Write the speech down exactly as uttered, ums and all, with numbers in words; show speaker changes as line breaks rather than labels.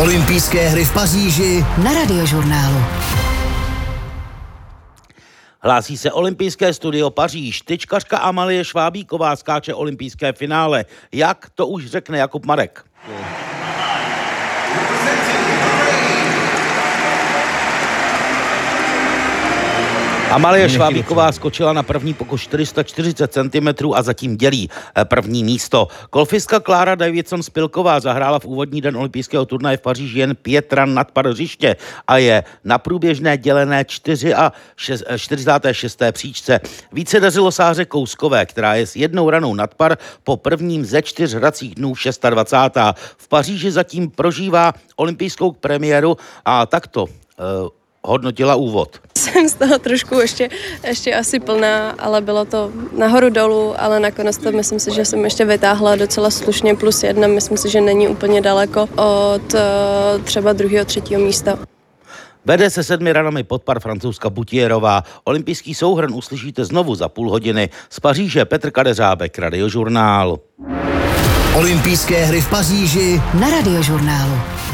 Olympijské hry v Paříži
na Radiožurnálu.
Hlásí se olympijské studio Paříž. Tyčkařka Amalie Švábíková skáče olympijské finále. Jak, to už řekne Jakub Marek. Amalie Švábíková skočila na první pokus čtyři sta čtyřicet centimetrů a zatím dělí první místo. Golfistka Klára Davidson-Spilková zahrála v úvodní den olympijského turnaje v Paříži jen pět ran nad par hřiště a je na průběžné dělené čtyřicáté šesté příčce. Více dařilo Sáře Kouskové, která je s jednou ranou nad par po prvním ze čtyř hracích dnů dvacátého šestého V Paříži zatím prožívá olympijskou premiéru a takto uh, hodnotila úvod.
Jsem z toho trošku ještě, ještě asi plná, ale bylo to nahoru dolů, ale nakonec to myslím si, že jsem ještě vytáhla docela slušně plus jedna. Myslím si, že není úplně daleko od třeba druhého, třetího místa.
Vede se sedmi ranami pod par Francouzka Butierová. Olympijský souhrn uslyšíte znovu za půl hodiny. Z Paříže Petr Kadeřábek, Radiožurnál.
Olympijské hry v Paříži
na Radiožurnálu.